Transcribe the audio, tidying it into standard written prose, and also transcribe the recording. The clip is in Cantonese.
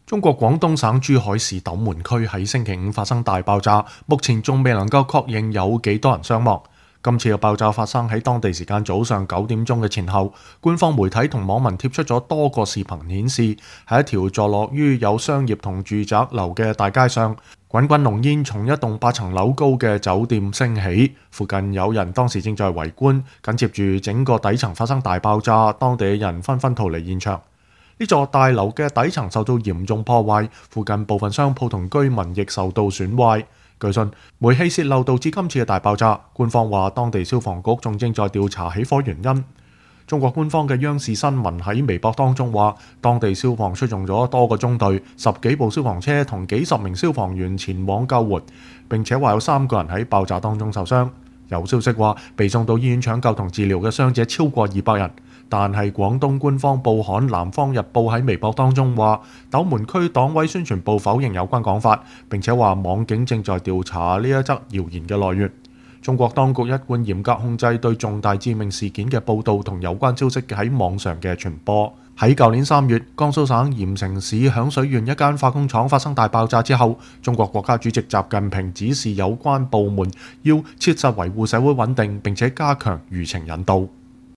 中國廣東省珠海市斗門區喺星期五發生大爆炸，目前仲未能夠確認有幾多人傷亡。今次嘅爆炸發生喺當地時間早上9點鐘嘅前後，官方媒體同網民貼出咗多個視頻顯示，喺一條坐落於有商業同住宅樓嘅大街上，滾滾濃煙從一棟8層樓高嘅酒店升起，附近有人當時正在圍觀，緊接住整個底層發生大爆炸，當地嘅人紛紛逃離現場。呢座大樓嘅底層受到嚴重破壞，附近部分商鋪同居民亦受到損壞。據信，煤氣泄漏導致今次嘅大爆炸。官方話，當地消防局仲正在調查起火原因。中國官方嘅央視新聞喺微博當中話，當地消防出動咗多個中隊、10幾部消防車同幾十名消防員前往救援，並且話有3個人喺爆炸當中受傷。有消息話，被送到醫院搶救同治療嘅傷者超過200人。但係廣東官方報刊《南方日報》喺微博當中話，斗門區黨委宣傳部否認有關講法，並且話網警正在調查呢一則謠言嘅來源。中國當局一貫嚴格控制對重大致命事件嘅報導同有關消息喺網上嘅傳播。喺舊年3月，江蘇省鹽城市響水縣一間化工廠發生大爆炸之後，中國國家主席習近平指示有關部門要切實維護社會穩定，並且加強輿情引導。